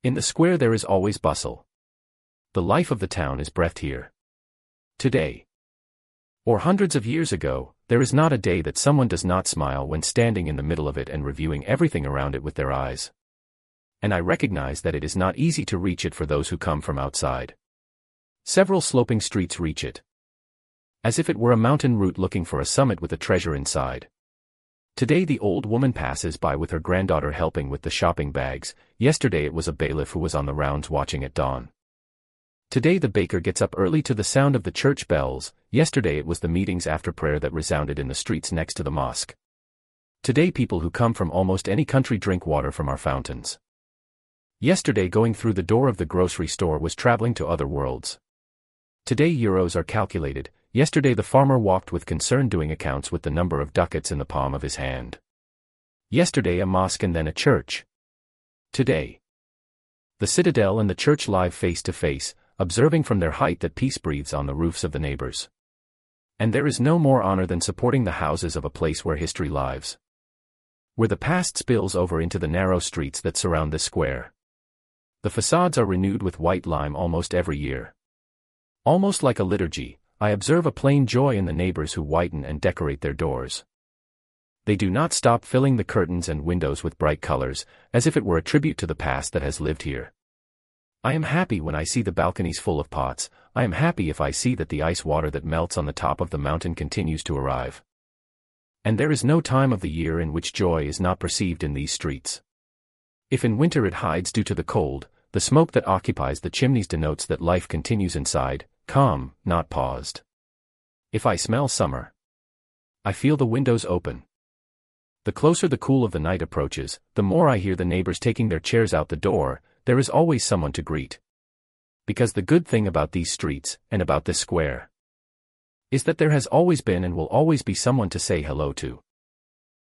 In the square there is always bustle. The life of the town is breathed here. Today, or hundreds of years ago, there is not a day that someone does not smile when standing in the middle of it and reviewing everything around it with their eyes. And I recognize that it is not easy to reach it for those who come from outside. Several sloping streets reach it, as if it were a mountain route looking for a summit with a treasure inside. Today the old woman passes by with her granddaughter helping with the shopping bags. Yesterday it was a bailiff who was on the rounds watching at dawn. Today the baker gets up early to the sound of the church bells. Yesterday it was the meetings after prayer that resounded in the streets next to the mosque. Today people who come from almost any country drink water from our fountains. Yesterday going through the door of the grocery store was traveling to other worlds. Today euros are calculated. Yesterday the farmer walked with concern doing accounts with the number of ducats in the palm of his hand. Yesterday a mosque and then a church. Today, the citadel and the church live face to face, observing from their height that peace breathes on the roofs of the neighbors. And there is no more honor than supporting the houses of a place where history lives, where the past spills over into the narrow streets that surround this square. The facades are renewed with white lime almost every year. Almost like a liturgy, I observe a plain joy in the neighbors who whiten and decorate their doors. They do not stop filling the curtains and windows with bright colors, as if it were a tribute to the past that has lived here. I am happy when I see the balconies full of pots. I am happy if I see that the ice water that melts on the top of the mountain continues to arrive. And there is no time of the year in which joy is not perceived in these streets. If in winter it hides due to the cold, the smoke that occupies the chimneys denotes that life continues inside, calm, not paused. If I smell summer, I feel the windows open. The closer the cool of the night approaches, the more I hear the neighbors taking their chairs out the door. There is always someone to greet. Because the good thing about these streets, and about this square, is that there has always been and will always be someone to say hello to.